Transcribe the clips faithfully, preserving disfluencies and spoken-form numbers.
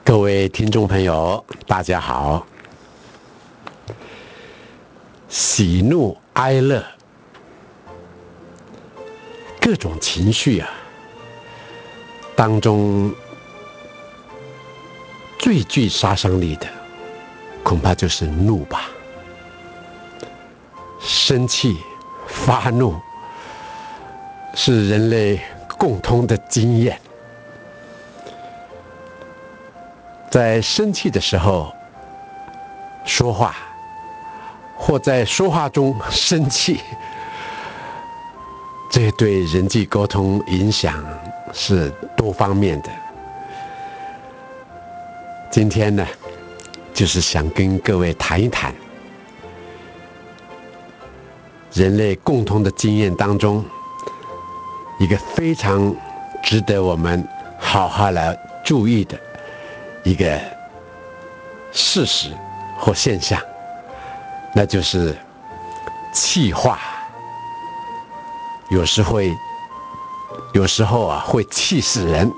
各位听众朋友，大家好。喜怒哀乐，各种情绪啊，当中最具杀伤力的，恐怕就是怒吧。生气、发怒，是人类共通的经验。在生气的时候说话，或在说话中生气，这对人际沟通影响是多方面的。今天呢，就是想跟各位谈一谈人类共同的经验当中，一个非常值得我们好好来注意的一个事实或现象，那就是气话。有时会，有时候啊会气死人，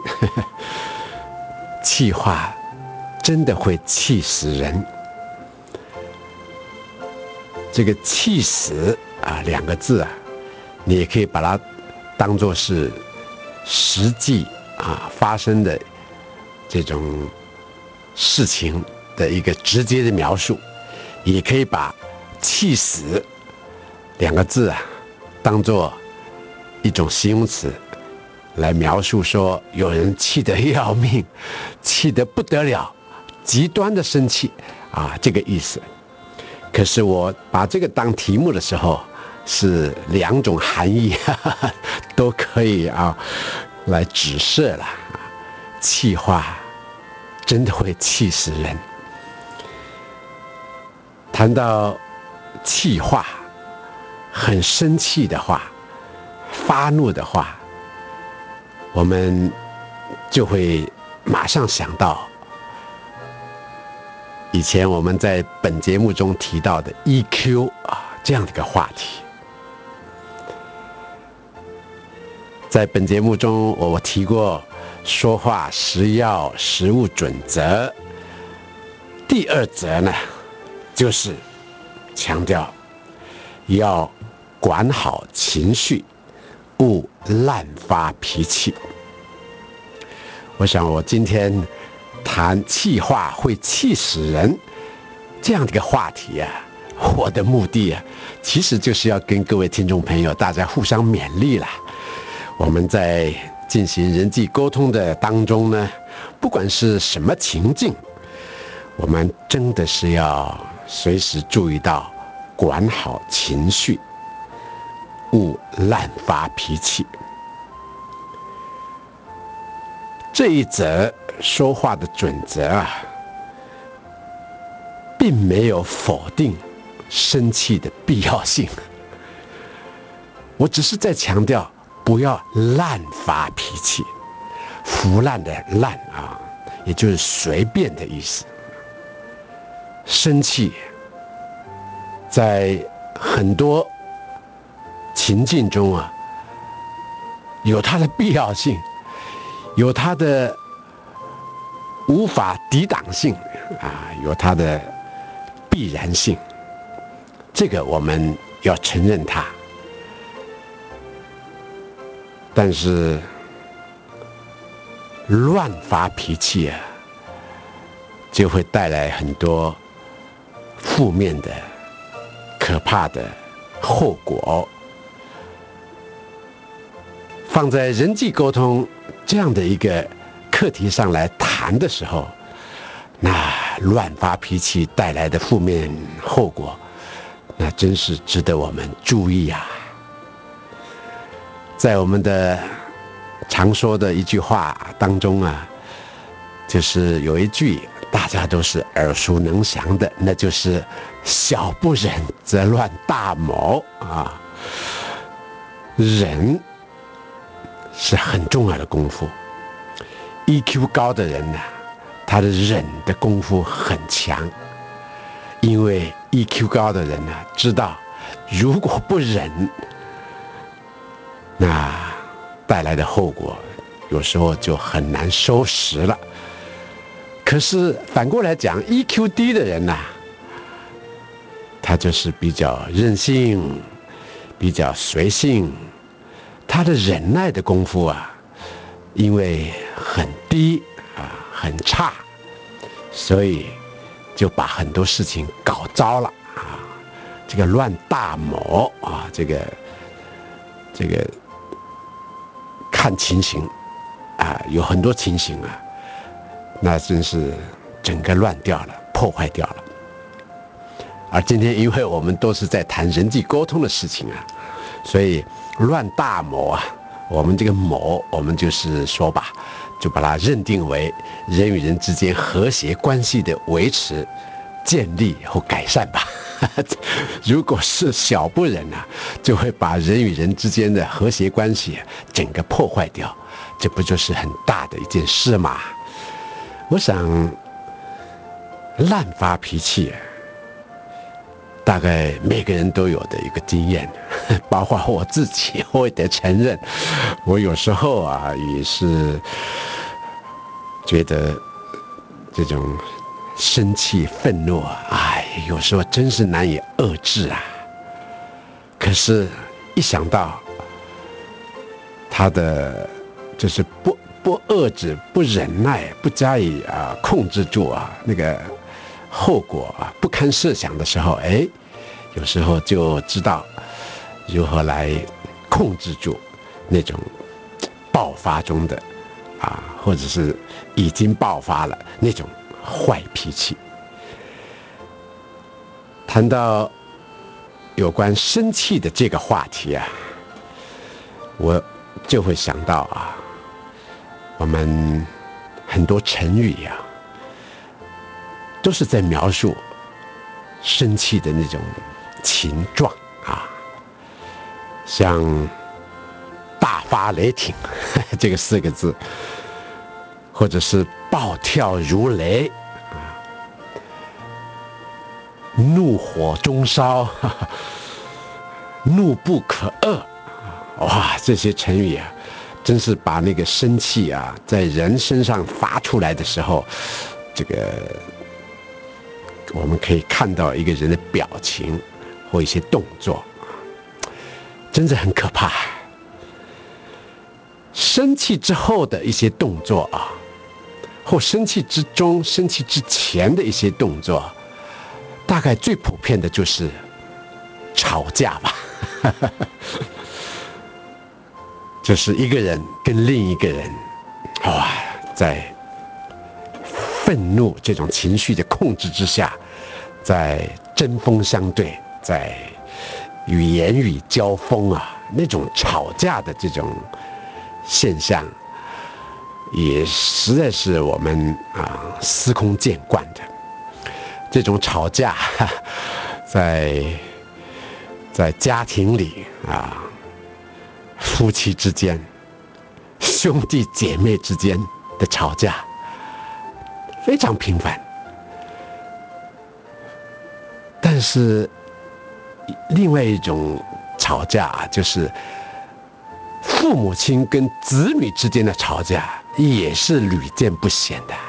气话真的会气死人。这个气死啊两个字啊，你也可以把它当作是实际啊发生的这种事情的一个直接的描述，也可以把气死两个字啊当作一种形容词来描述，说有人气得要命，气得不得了，极端的生气啊，这个意思。可是我把这个当题目的时候，是两种含义哈哈都可以啊来指涉了。气话真的会气死人。谈到气话，很生气的话，发怒的话，我们就会马上想到以前我们在本节目中提到的 E Q 啊这样的一个话题。在本节目中，我提过说话十要实务准则。第二则呢，就是强调要管好情绪，勿滥发脾气。我想我今天谈气话会气死人这样的一个话题啊，我的目的啊，其实就是要跟各位听众朋友大家互相勉励啦。我们在进行人际沟通的当中呢，不管是什么情境，我们真的是要随时注意到管好情绪，勿滥发脾气。这一则说话的准则啊，并没有否定生气的必要性，我只是在强调不要滥发脾气。腐烂的烂啊，也就是随便的意思。生气在很多情境中啊，有它的必要性，有它的无法抵挡性啊，有它的必然性。这个我们要承认它。但是乱发脾气啊，就会带来很多负面的、可怕的后果。放在人际沟通这样的一个课题上来谈的时候，那乱发脾气带来的负面后果，那真是值得我们注意啊。在我们的常说的一句话当中啊，就是有一句大家都是耳熟能详的，那就是小不忍则乱大谋啊。忍是很重要的功夫。E Q 高的人呢，他的忍的功夫很强，因为 E Q 高的人呢，知道如果不忍，那带来的后果有时候就很难收拾了。 可是反过来讲 ，E Q 低的人呐、啊，他就是比较任性，比较随性，他的忍耐的功夫啊，因为很低啊，很差，所以就把很多事情搞糟了啊，这个乱大谋啊，这个这个看情形啊，有很多情形啊，那真是整个乱掉了，破坏掉了。而今天，因为我们都是在谈人际沟通的事情啊，所以乱大谋啊，我们这个谋，我们就是说吧，就把它认定为人与人之间和谐关系的维持、建立或改善吧。如果是小部人呢、啊，就会把人与人之间的和谐关系整个破坏掉，这不就是很大的一件事吗？我想，滥发脾气，大概每个人都有的一个经验，包括我自己，我也得承认，我有时候啊也是觉得这种生气、愤怒啊，哎，有时候真是难以遏制啊。可是，一想到他的就是不不遏制、不忍耐、不加以啊控制住啊，那个后果啊不堪设想的时候，哎，有时候就知道如何来控制住那种爆发中的啊，或者是已经爆发了那种坏脾气。谈到有关生气的这个话题啊，我就会想到啊，我们很多成语呀、啊，都是在描述生气的那种情状啊，像大发雷霆这个四个字，或者是暴跳如雷啊，怒火中烧，怒不可遏。哇，这些成语啊，真是把那个生气啊，在人身上发出来的时候，这个我们可以看到一个人的表情或一些动作，真的很可怕。生气之后的一些动作啊，或生气之中、生气之前的一些动作，大概最普遍的就是吵架吧。就是一个人跟另一个人，哇，在愤怒这种情绪的控制之下，在针锋相对，在与言语交锋啊，那种吵架的这种现象，也实在是我们啊司空见惯的。这种吵架，在在家庭里啊，夫妻之间、兄弟姐妹之间的吵架非常频繁。但是另外一种吵架啊，就是父母亲跟子女之间的吵架，也是屡见不鲜的。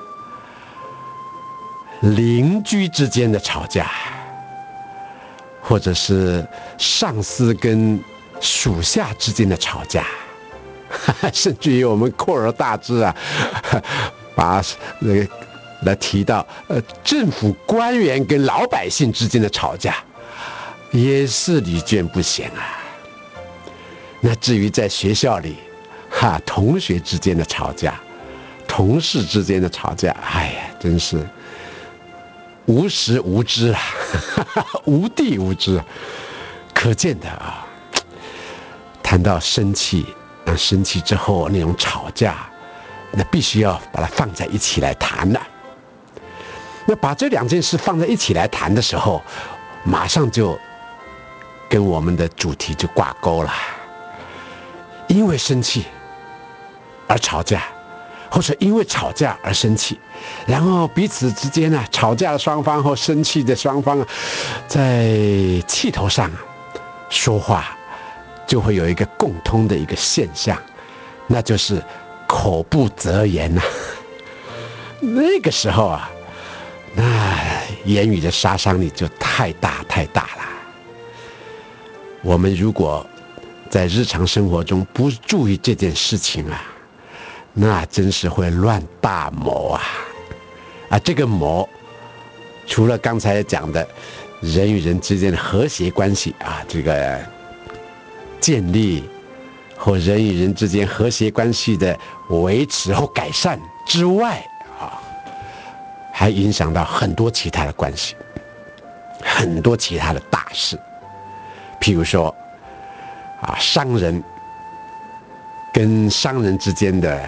邻居之间的吵架，或者是上司跟属下之间的吵架，甚至于我们扩而大之啊，把那个来提到呃政府官员跟老百姓之间的吵架，也是屡见不鲜啊。那至于在学校里，哈，同学之间的吵架，同事之间的吵架，哎呀，真是无时无知啊，无地无知，可见的啊。谈到生气，那生气之后那种吵架，那必须要把它放在一起来谈了。那把这两件事放在一起来谈的时候，马上就跟我们的主题就挂钩了。因为生气而吵架，或者因为吵架而生气，然后彼此之间呢、啊，吵架的双方或生气的双方啊，在气头上说话，就会有一个共通的一个现象，那就是口不择言呐、啊。 那个时候啊，那言语的杀伤力就太大太大了。我们如果在日常生活中不注意这件事情啊，那真是会乱大谋啊！啊，这个谋，除了刚才讲的人与人之间的和谐关系啊，这个建立或人与人之间和谐关系的维持或改善之外啊，还影响到很多其他的关系，很多其他的大事。譬如说啊，商人跟商人之间的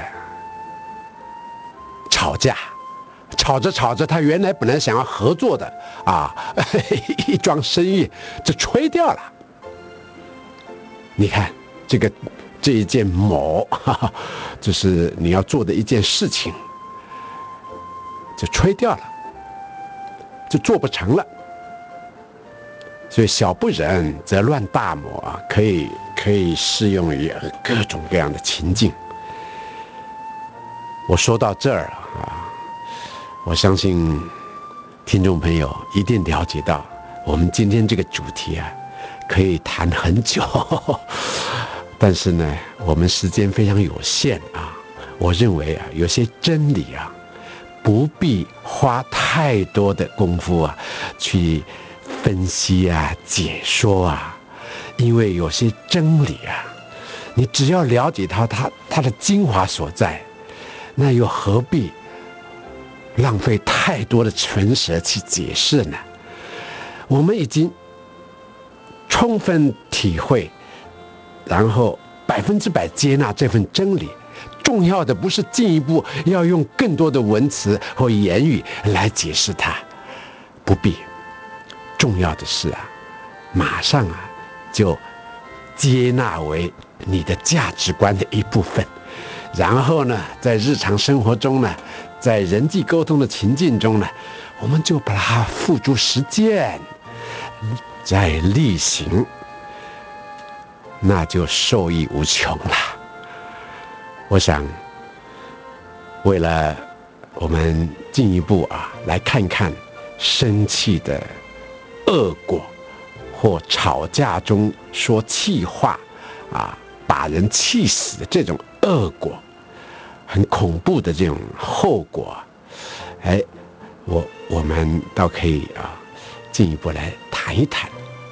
吵架，吵着吵着，他原来本来想要合作的啊，一桩生意就吹掉了。你看这个这一件谋，哈哈，就是你要做的一件事情，就吹掉了，就做不成了。所以小不忍则乱大谋啊，可以可以适用于各种各样的情境。我说到这儿啊，我相信听众朋友一定了解到，我们今天这个主题啊，可以谈很久，但是呢，我们时间非常有限啊。我认为啊，有些真理啊，不必花太多的功夫啊，去分析啊、解说啊，因为有些真理啊，你只要了解它，它它的精华所在，那又何必浪费太多的唇舌去解释呢？我们已经充分体会，然后百分之百接纳这份真理。重要的不是进一步要用更多的文词或言语来解释它，不必。重要的是啊，马上啊就接纳为你的价值观的一部分，然后呢，在日常生活中呢，在人际沟通的情境中呢，我们就把它付诸实践，再力行，那就受益无穷了。我想，为了我们进一步啊来看看生气的恶果，或吵架中说气话啊，把人气死的这种恶果，很恐怖的这种后果，哎，我我们倒可以啊进一步来谈一谈。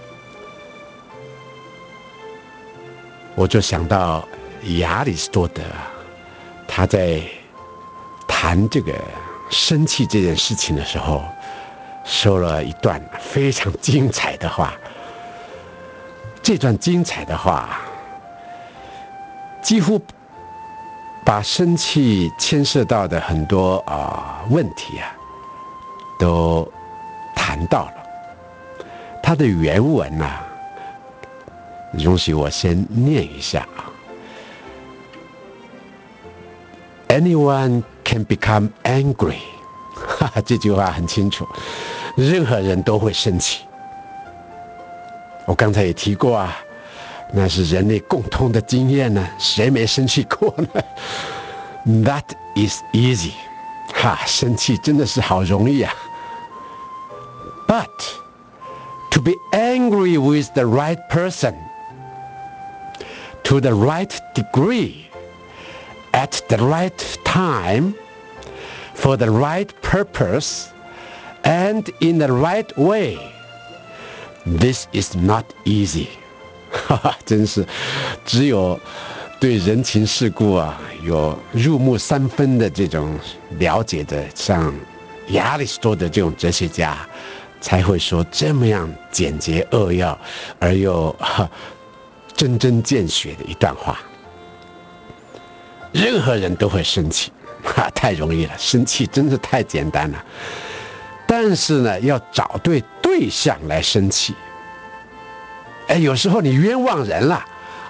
我就想到亚里士多德啊，他在谈这个生气这件事情的时候，说了一段非常精彩的话。这段精彩的话，几乎把生气牵涉到的很多啊、呃、问题啊，都谈到了。他的原文啊，容许我先念一下啊。Anyone can become angry， 哈哈，这句话很清楚，任何人都会生气。我刚才也提过啊，那是人类共通的经验呢，谁没生气过呢 ？That is easy， 哈，生气真的是好容易啊。But to be angry with the right person, to the right degree, at the right time, for the right purpose, and in the right way.This is not easy， 哈哈，真是只有对人情世故啊有入木三分的这种了解的，像亚里士多德这种哲学家，才会说这么样简洁扼要而又哈针针见血的一段话。任何人都会生气，哈，太容易了，生气真是太简单了。但是呢，要找对对象来生气。哎，有时候你冤枉人了，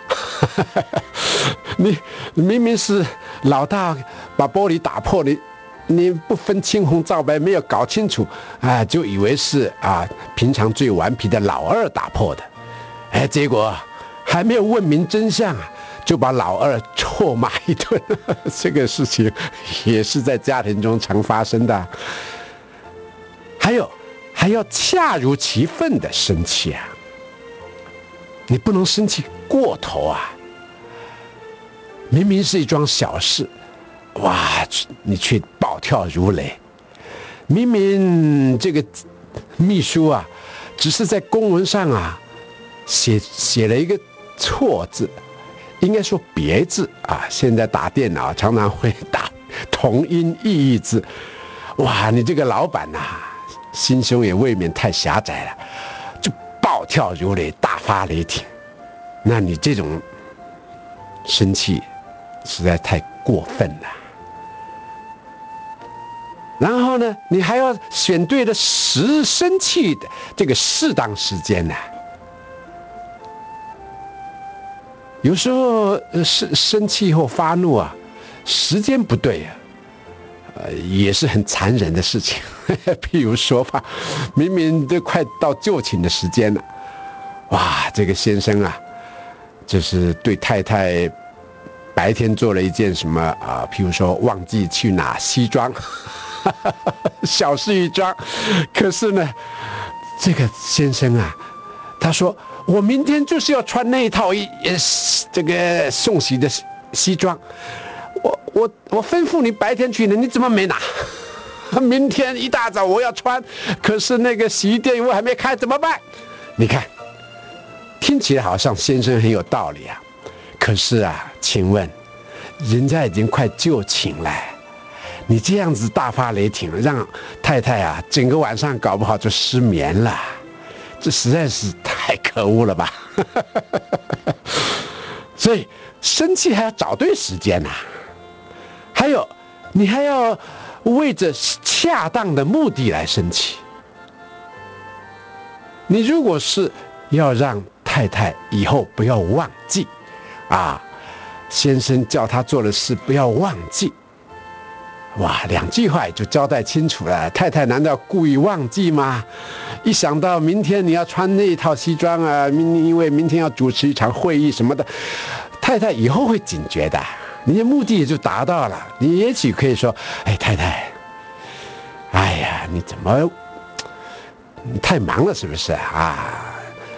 你明明是老大把玻璃打破，你你不分青红皂白，没有搞清楚啊，就以为是啊平常最顽皮的老二打破的，哎，结果还没有问明真相啊， 就把老二臭骂一顿。这个事情也是在家庭中常发生的。还有，还要恰如其分的生气啊！你不能生气过头啊！明明是一桩小事，哇，你却暴跳如雷。明明这个秘书啊，只是在公文上啊写写了一个错字，应该说别字啊。现在打电脑常常会打同音异义字，哇，你这个老板呐、啊，心胸也未免太狭窄了，就暴跳如雷，大发雷霆。那你这种生气实在太过分了。然后呢，你还要选对了时生气的这个适当时间呢。有时候生生气或发怒啊，时间不对啊，呃，也是很残忍的事情。譬如说吧，明明都快到就寝的时间了，哇，这个先生啊，就是对太太白天做了一件什么啊、呃，譬如说忘记去拿西装。小事一桩，可是呢，这个先生啊，他说我明天就是要穿那一套一呃这个送洗的西装，我我我吩咐你白天去呢，你怎么没拿？明天一大早我要穿，可是那个洗衣店我还没开，怎么办？你看，听起来好像先生很有道理啊，可是啊，请问，人家已经快就寝了。你这样子大发雷霆，让太太啊整个晚上搞不好就失眠了，这实在是太可恶了吧！所以生气还要找对时间呐、啊，还有你还要为着恰当的目的来生气。你如果是要让太太以后不要忘记啊，先生叫他做的事不要忘记。哇，两句话也就交代清楚了。太太难道故意忘记吗？一想到明天你要穿那一套西装啊，因为明天要主持一场会议什么的，太太以后会警觉的，你的目的也就达到了。你也许可以说：“哎，太太，哎呀，你怎么你太忙了，是不是啊？”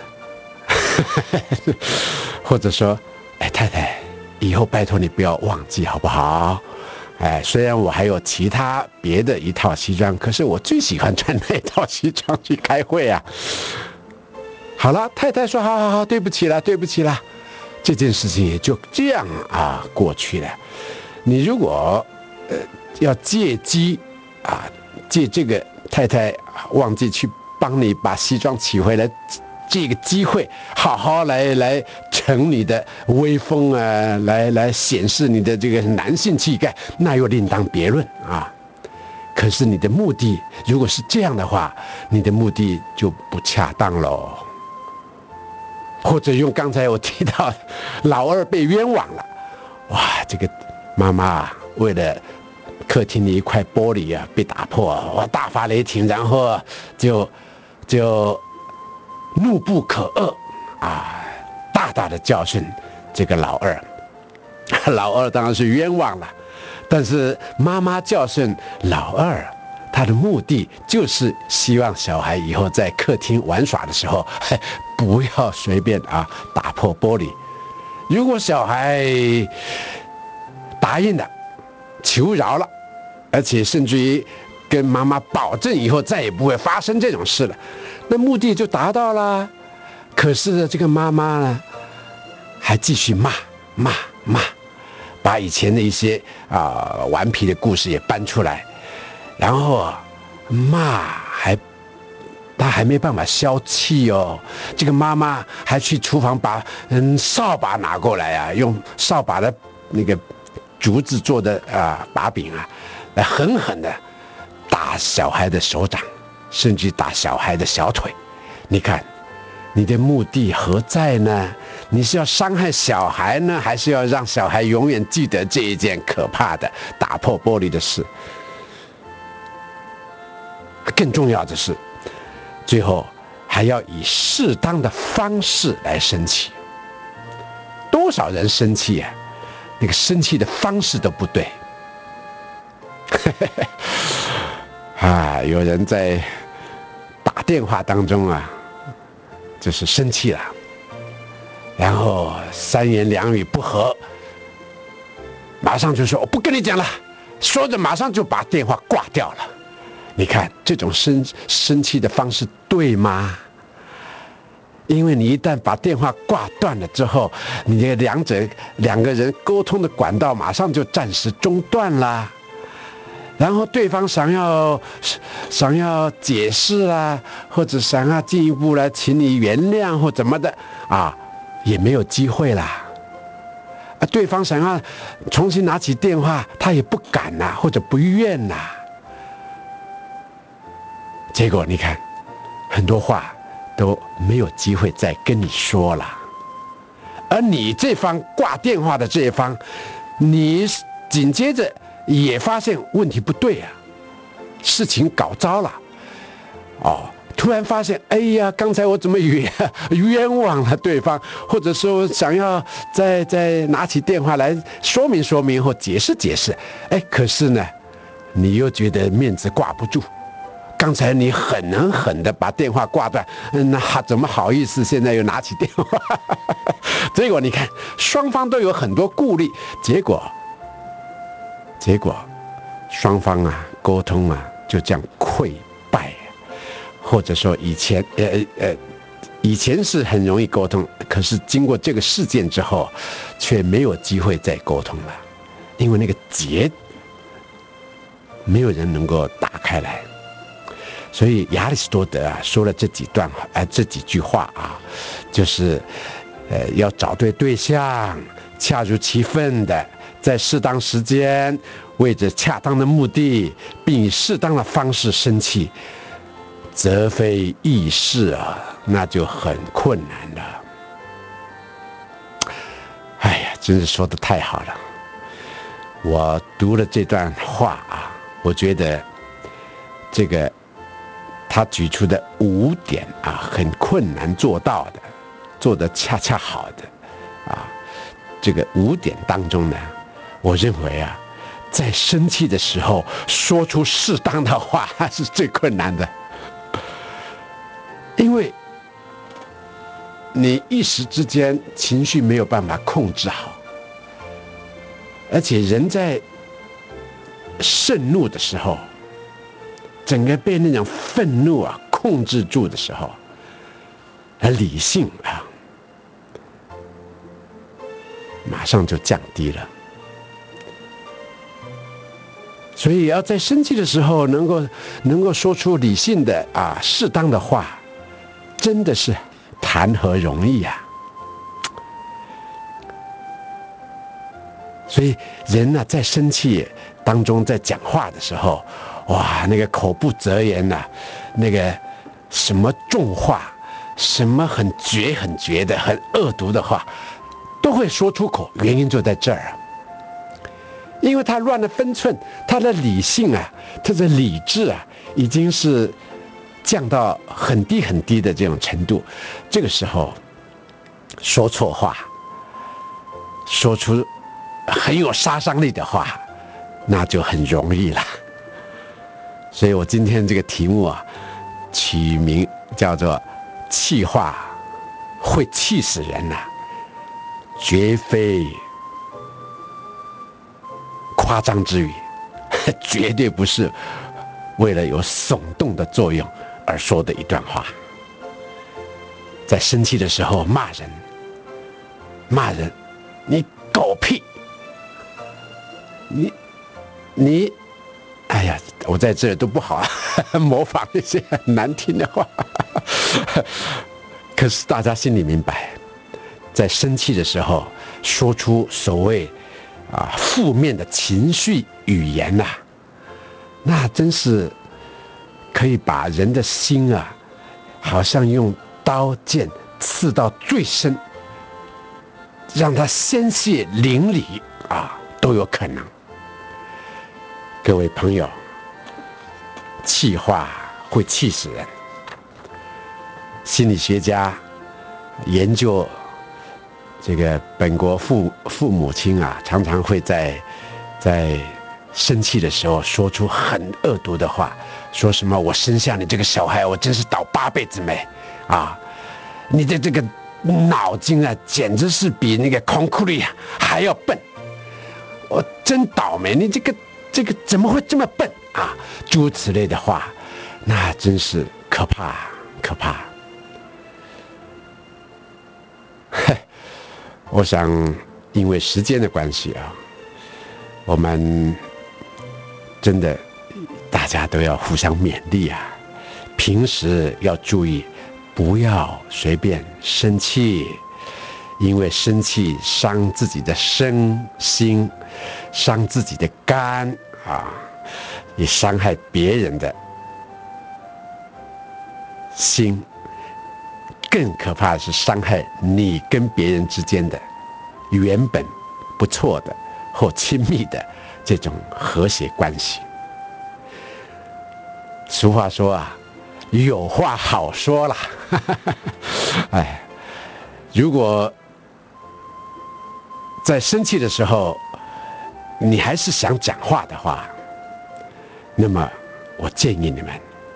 或者说：“哎，太太，以后拜托你不要忘记，好不好？”哎，虽然我还有其他别的一套西装，可是我最喜欢穿那套西装去开会啊。好了，太太说：“好好好，对不起了，对不起了。”这件事情也就这样啊过去了。你如果呃要借机啊，借这个太太忘记去帮你把西装取回来这个机会，好好来来逞你的威风啊，来来显示你的这个男性气概，那又另当别论啊。可是你的目的如果是这样的话，你的目的就不恰当喽。或者用刚才我提到老二被冤枉了，哇，这个妈妈为了客厅的一块玻璃啊被打破，哇，大发雷霆，然后就就怒不可遏啊，大大的教训这个老二。老二当然是冤枉了，但是妈妈教训老二，他的目的就是希望小孩以后在客厅玩耍的时候，不要随便啊打破玻璃。如果小孩答应了，求饶了，而且甚至于跟妈妈保证以后再也不会发生这种事了，那目的就达到了。可是这个妈妈呢，还继续骂骂骂，把以前的一些啊、呃、顽皮的故事也搬出来，然后啊骂还他还没办法消气哦。这个妈妈还去厨房把嗯扫把拿过来啊，用扫把的那个竹子做的啊、呃、把柄啊，来狠狠的打小孩的手掌，甚至打小孩的小腿。你看，你的目的何在呢？你是要伤害小孩呢，还是要让小孩永远记得这一件可怕的打破玻璃的事？更重要的是，最后还要以适当的方式来生气。多多少人生气啊，那个生气的方式都不对。啊，有人在打电话当中啊，就是生气了，然后三言两语不合，马上就说我不跟你讲了，说着马上就把电话挂掉了。你看这种生生气的方式对吗？因为你一旦把电话挂断了之后，你的两者两个人沟通的管道马上就暂时中断啦。然后对方想要想要解释啦，或者想要进一步来请你原谅或怎么的啊，也没有机会啦。啊，对方想要重新拿起电话，他也不敢呐、啊，或者不愿呐、啊。结果你看，很多话都没有机会再跟你说了。而你这方挂电话的这一方，你紧接着也发现问题不对啊，事情搞糟了，哦，突然发现，哎呀，刚才我怎么冤冤枉了对方，或者说想要再再拿起电话来说明说明或解释解释，哎，可是呢，你又觉得面子挂不住。刚才你狠狠狠的把电话挂断，那怎么好意思现在又拿起电话？结果你看，双方都有很多顾虑，结果结果双方啊沟通啊就这样溃败，或者说以前呃呃以前是很容易沟通，可是经过这个事件之后，却没有机会再沟通了，因为那个结没有人能够打开来。所以亚里士多德啊说了这几段呃这几句话啊，就是呃要找对对象，恰如其分的，在适当时间为着恰当的目的，并以适当的方式生气，则非易事啊，那就很困难了。哎呀，真是说得太好了！我读了这段话啊，我觉得这个他举出的五点啊，很困难做到的，做得恰恰好的啊，这个五点当中呢，我认为啊，在生气的时候说出适当的话是最困难的，因为你一时之间情绪没有办法控制好，而且人在盛怒的时候，整个被那种愤怒啊控制住的时候，而理性啊马上就降低了。所以要在生气的时候能够能够说出理性的啊适当的话，真的是谈何容易啊！所以人呢、啊，在生气当中，在讲话的时候，哇，那个口不择言呐、啊，那个什么重话，什么很绝很绝的、很恶毒的话，都会说出口。原因就在这儿啊，因为他乱了分寸，他的理性啊，他的理智啊，已经是降到很低很低的这种程度。这个时候说错话，说出很有杀伤力的话，那就很容易了。所以我今天这个题目啊，取名叫做“气话会气死人呐、啊，绝非夸张之语，绝对不是为了有耸动的作用而说的一段话。”在生气的时候骂人，骂人，你狗屁！你你，哎呀，我在这都不好啊，模仿一些很难听的话。可是大家心里明白，在生气的时候说出所谓啊负面的情绪语言呐、啊，那真是可以把人的心啊，好像用刀剑刺到最深，让他鲜血淋漓啊，都有可能。各位朋友，气话会气死人。心理学家研究这个本国父父母亲啊，常常会在在生气的时候说出很恶毒的话，说什么我生下你这个小孩，我真是倒八辈子霉啊！你的这个脑筋啊，简直是比那个孔库里还要笨，我真倒霉！你这个这个怎么会这么笨啊？诸如此类的话，那真是可怕可怕。我想，因为时间的关系啊，我们真的大家都要互相勉励啊。平时要注意，不要随便生气，因为生气伤自己的身心，伤自己的肝啊，也伤害别人的心。更可怕的是伤害你跟别人之间的原本不错的或亲密的这种和谐关系。俗话说啊，有话好说啦。哎，如果在生气的时候你还是想讲话的话，那么我建议你们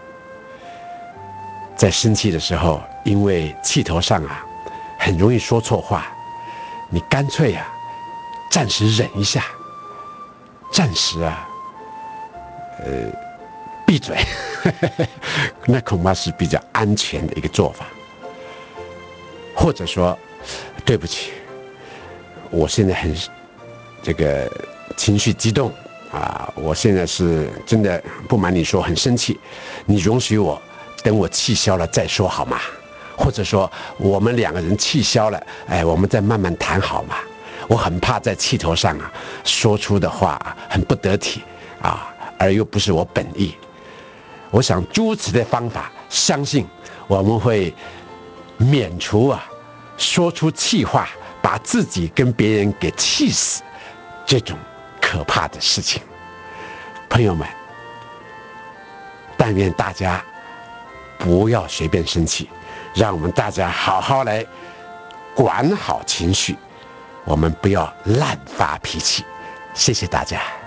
在生气的时候，因为气头上啊很容易说错话，你干脆啊暂时忍一下，暂时啊呃闭嘴。那恐怕是比较安全的一个做法。或者说对不起，我现在很这个情绪激动啊，我现在是真的不瞒你说很生气，你容许我等我气消了再说好吗？或者说我们两个人气消了，哎，我们再慢慢谈好吗？我很怕在气头上啊说出的话很不得体啊，而又不是我本意。我想诸如此的方法，相信我们会免除啊说出气话，把自己跟别人给气死这种可怕的事情。朋友们，但愿大家不要随便生气，让我们大家好好来管好情绪，我们不要滥发脾气。谢谢大家。